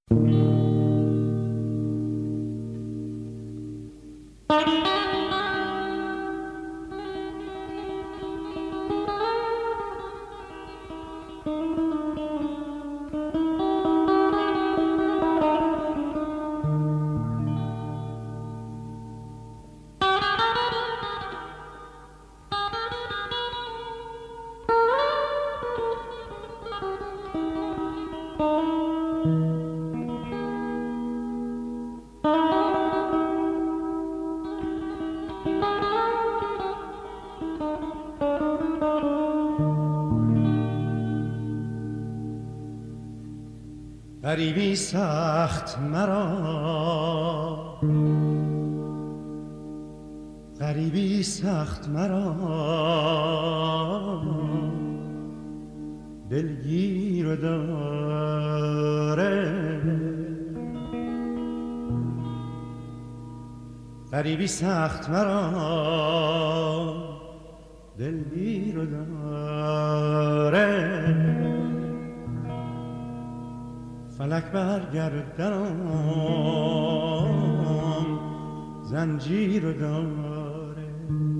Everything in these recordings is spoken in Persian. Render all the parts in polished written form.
غریبی سخت مرا، غریبی سخت مرا دلگیر داره، غریبی سخت مرا دلگیر داره، فلک برگردنم زنجیر داره.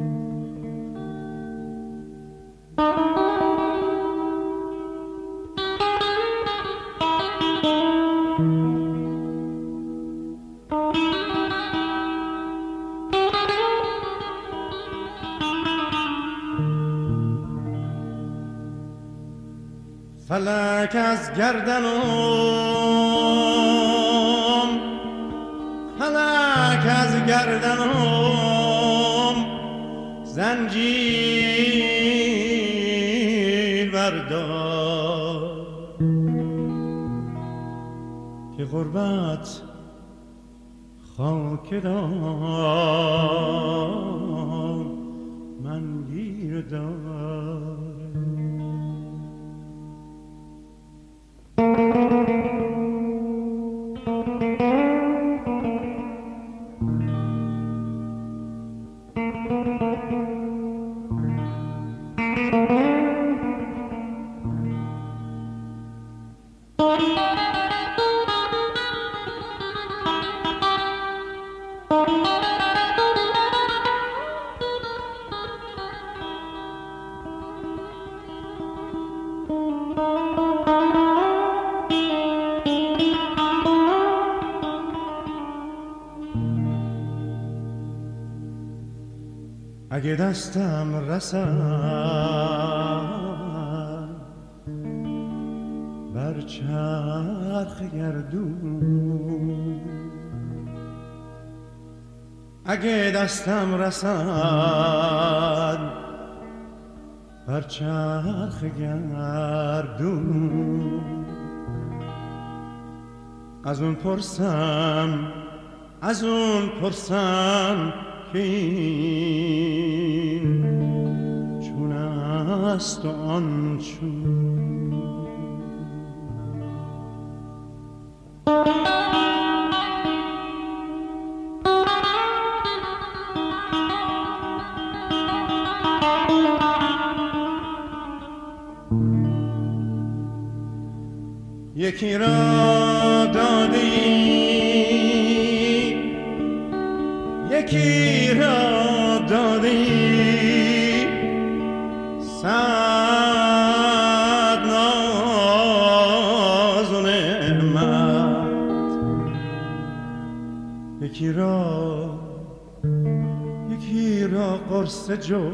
فلک از گردنم، فلک از گردنم زنجیر بردار، که غربت خاک دار من گیر دار. اگه دستم رسد بر چرخ گردون، اگه دستم رسد بر چرخ گردون، از اون پرسم که این چون است و آن چون. یکی را داده یکی را داده صد ناز و نعمت، یکی را قرص جو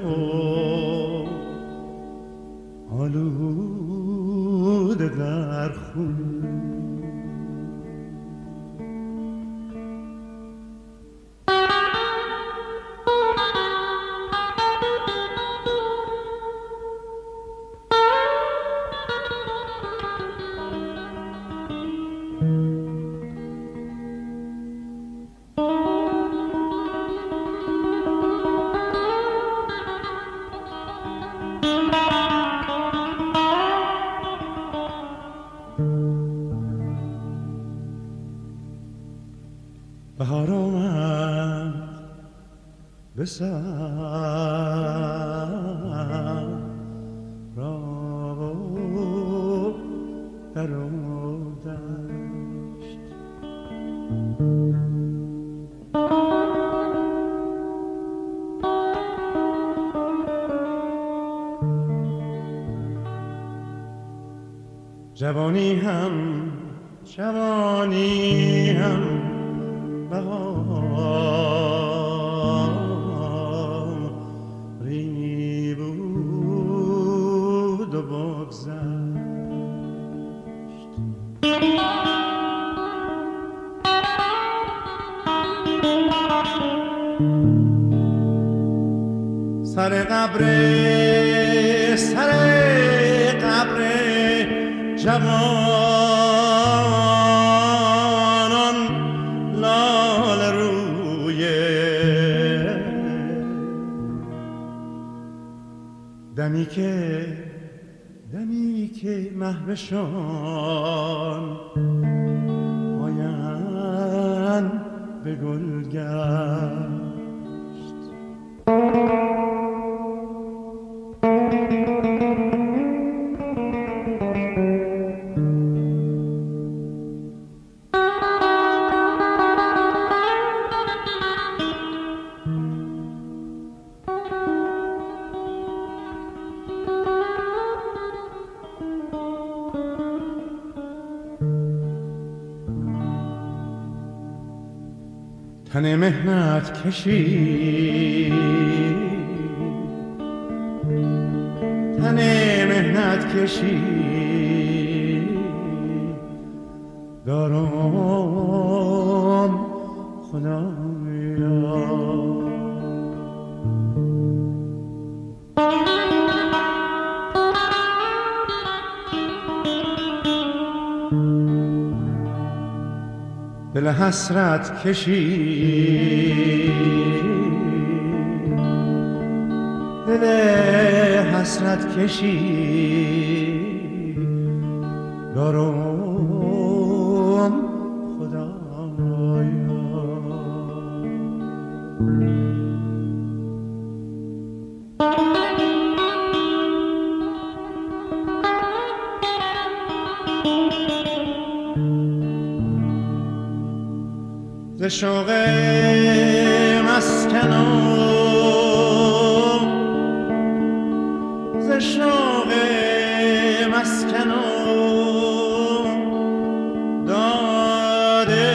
آلوده در خون. بهار آمد به سر را در و دشت، جوانی هم بهاری بود و بگذشت. سر قبر جوانان لاله روی دمی که محوشان آیند به گلگشت. تن مهنت کشی دارم خدایا. دل حسرت کشی دارم خدایا. ز شوق مسکنم داده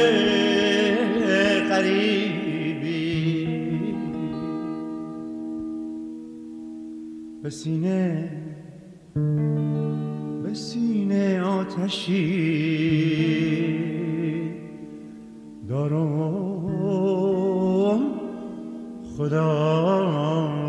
غریبی به سینه آتشی دارم خدا.